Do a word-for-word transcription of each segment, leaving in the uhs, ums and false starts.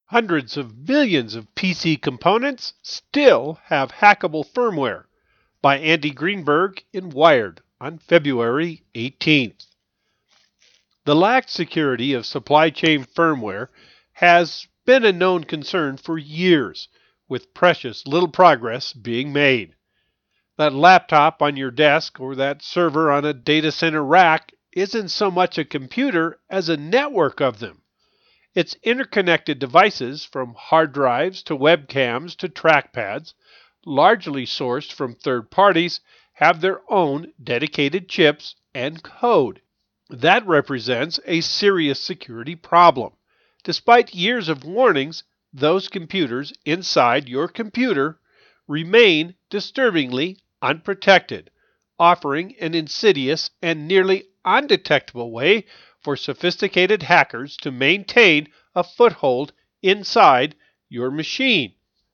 Hundreds of millions of P C components still have hackable firmware, by Andy Greenberg in Wired on February eighteenth. The lax security of supply chain firmware has been a known concern for years, with precious little progress being made. That laptop on your desk or that server on a data center rack isn't so much a computer as a network of them. Its interconnected devices, from hard drives to webcams to trackpads, largely sourced from third parties, have their own dedicated chips and code. That represents a serious security problem. Despite years of warnings, those computers inside your computer remain disturbingly unprotected, offering an insidious and nearly undetectable way for sophisticated hackers to maintain a foothold inside your machine.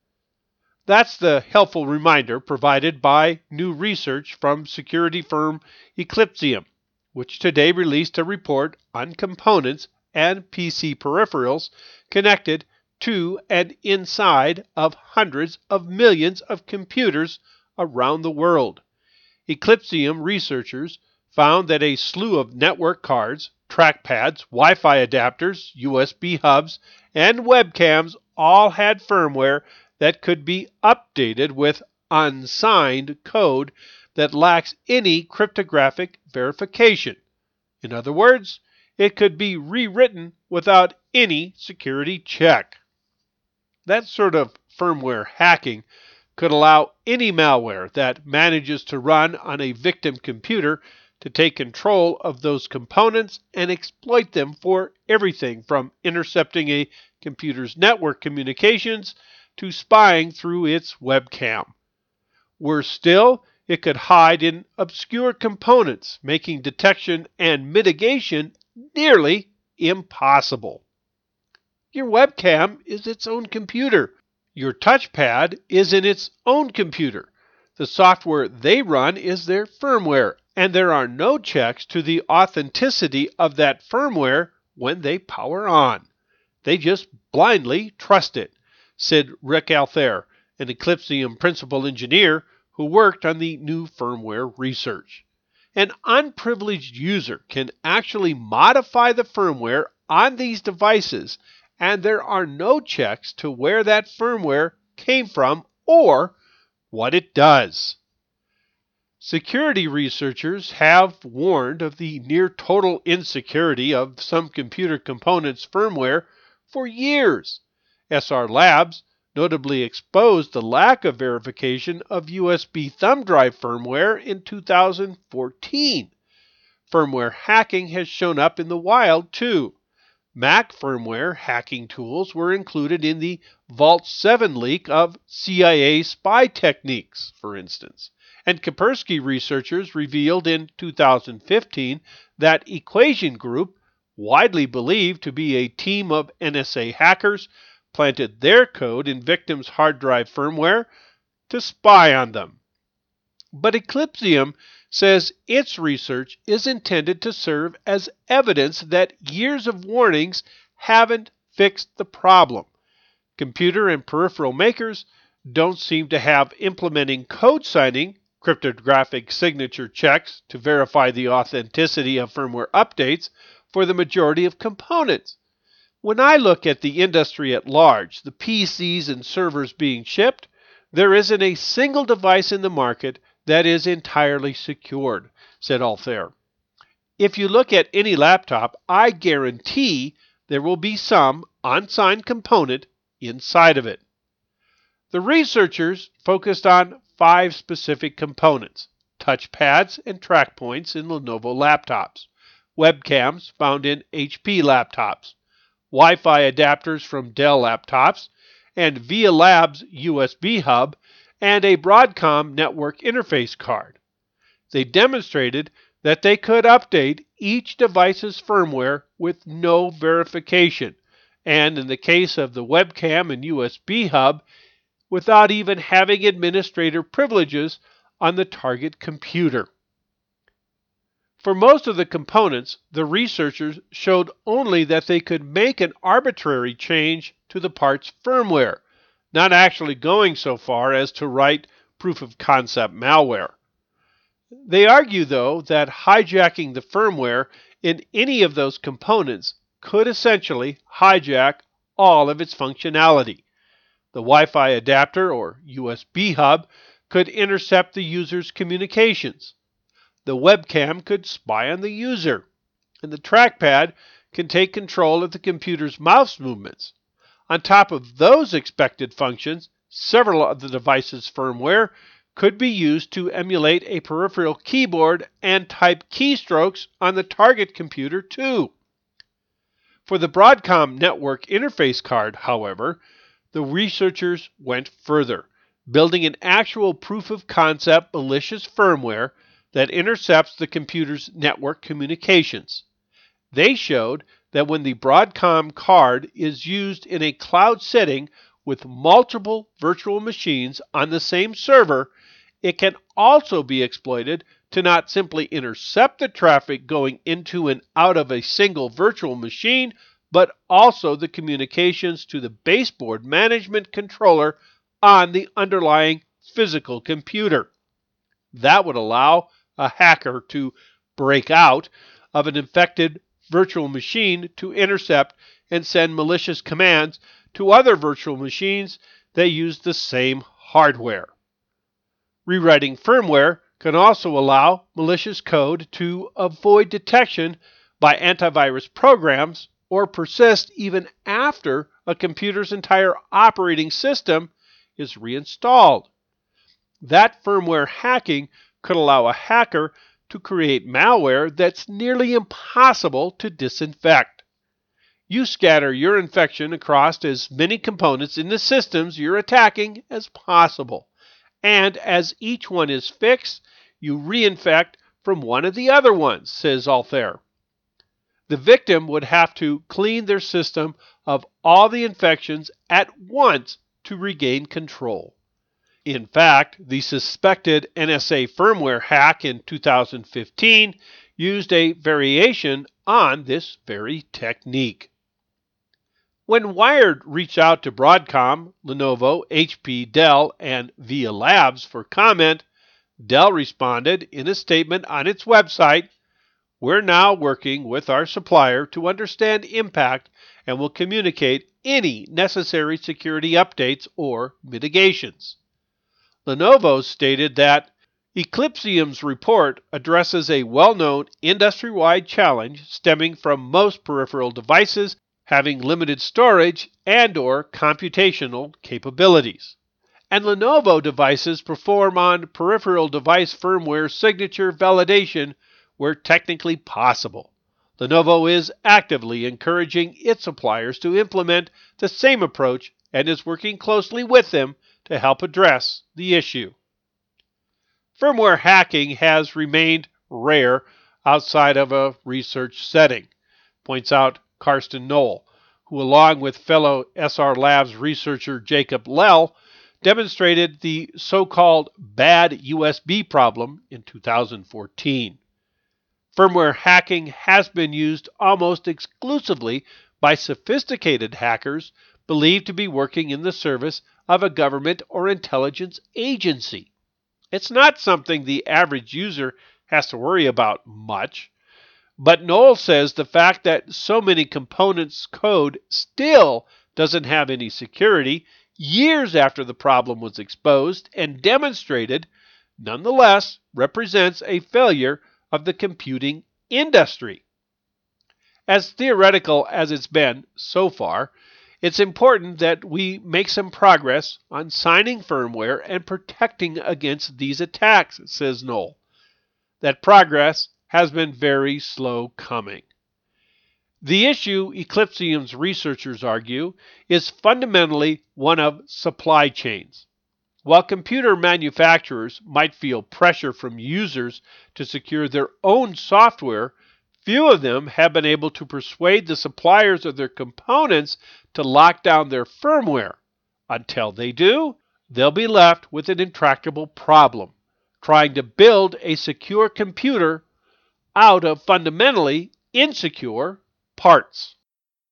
That's the helpful reminder provided by new research from security firm Eclypsium, which today released a report on components and P C peripherals connected to and inside of hundreds of millions of computers around the world. Eclypsium researchers found that a slew of network cards, trackpads, Wi-Fi adapters, U S B hubs, and webcams all had firmware that could be updated with unsigned code that lacks any cryptographic verification. In other words, it could be rewritten without any security check. That sort of firmware hacking could allow any malware that manages to run on a victim computer to take control of those components and exploit them for everything from intercepting a computer's network communications to spying through its webcam. Worse still, it could hide in obscure components, making detection and mitigation nearly impossible. Your webcam is its own computer. Your touchpad is in its own computer. The software they run is their firmware, and there are no checks to the authenticity of that firmware when they power on. They just blindly trust it, said Rick Althair, an Eclypsium principal engineer who worked on the new firmware research. An unprivileged user can actually modify the firmware on these devices, and there are no checks to where that firmware came from or what it does. Security researchers have warned of the near total insecurity of some computer components' firmware for years. S R Labs notably exposed the lack of verification of U S B thumb drive firmware in two thousand fourteen. Firmware hacking has shown up in the wild too. Mac firmware hacking tools were included in the Vault seven leak of C I A spy techniques, for instance. And Kaspersky researchers revealed in two thousand fifteen that Equation Group, widely believed to be a team of N S A hackers, planted their code in victims' hard drive firmware to spy on them. But Eclypsium says its research is intended to serve as evidence that years of warnings haven't fixed the problem. Computer and peripheral makers don't seem to have implementing code signing, cryptographic signature checks to verify the authenticity of firmware updates for the majority of components. When I look at the industry at large, the P Cs and servers being shipped, there isn't a single device in the market that is entirely secured, said Althair. If you look at any laptop, I guarantee there will be some unsigned component inside of it. The researchers focused on five specific components: touchpads and track points in Lenovo laptops, webcams found in H P laptops, Wi-Fi adapters from Dell laptops, and VIA Labs U S B hub, and a Broadcom network interface card. They demonstrated that they could update each device's firmware with no verification, and in the case of the webcam and U S B hub, without even having administrator privileges on the target computer. For most of the components, the researchers showed only that they could make an arbitrary change to the part's firmware, not actually going so far as to write proof-of-concept malware. They argue, though, that hijacking the firmware in any of those components could essentially hijack all of its functionality. The Wi-Fi adapter or U S B hub could intercept the user's communications. The webcam could spy on the user, and the trackpad can take control of the computer's mouse movements. On top of those expected functions, several of the device's firmware could be used to emulate a peripheral keyboard and type keystrokes on the target computer too. For the Broadcom network interface card, however, the researchers went further, building an actual proof-of-concept malicious firmware that intercepts the computer's network communications. They showed that when the Broadcom card is used in a cloud setting with multiple virtual machines on the same server, it can also be exploited to not simply intercept the traffic going into and out of a single virtual machine, but also the communications to the baseboard management controller on the underlying physical computer. That would allow a hacker to break out of an infected virtual machine to intercept and send malicious commands to other virtual machines that use the same hardware. Rewriting firmware can also allow malicious code to avoid detection by antivirus programs or persist even after a computer's entire operating system is reinstalled. That firmware hacking could allow a hacker to create malware that's nearly impossible to disinfect. You scatter your infection across as many components in the systems you're attacking as possible. And as each one is fixed, you reinfect from one of the other ones, says Altair. The victim would have to clean their system of all the infections at once to regain control. In fact, the suspected N S A firmware hack in two thousand fifteen used a variation on this very technique. When Wired reached out to Broadcom, Lenovo, H P, Dell, and VIA Labs for comment, Dell responded in a statement on its website, "We're now working with our supplier to understand impact and will communicate any necessary security updates or mitigations." Lenovo stated that Eclypsium's report addresses a well-known industry-wide challenge stemming from most peripheral devices having limited storage and or computational capabilities. And Lenovo devices perform on peripheral device firmware signature validation where technically possible. Lenovo is actively encouraging its suppliers to implement the same approach and is working closely with them to help address the issue. Firmware hacking has remained rare outside of a research setting, points out Karsten Knoll, who along with fellow S R Labs researcher Jacob Lell demonstrated the so-called bad U S B problem in two thousand fourteen. Firmware hacking has been used almost exclusively by sophisticated hackers believed to be working in the service of a government or intelligence agency. It's not something the average user has to worry about much, but Knoll says the fact that so many components' code still doesn't have any security years after the problem was exposed and demonstrated, nonetheless represents a failure of the computing industry. As theoretical as it's been so far, it's important that we make some progress on signing firmware and protecting against these attacks, says Knoll. That progress has been very slow coming. The issue, Eclypsium's researchers argue, is fundamentally one of supply chains. While computer manufacturers might feel pressure from users to secure their own software, few of them have been able to persuade the suppliers of their components to lock down their firmware. Until they do, they'll be left with an intractable problem, trying to build a secure computer out of fundamentally insecure parts.